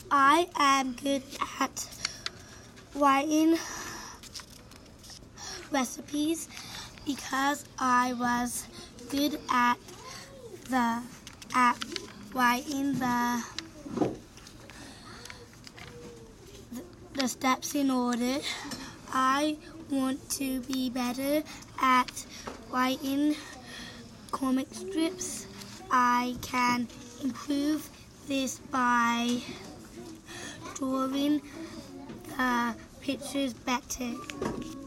I am good at writing recipes because I was good at writing the steps in order. I want to be better at writing comic strips. I can improve this by drawing the pictures better.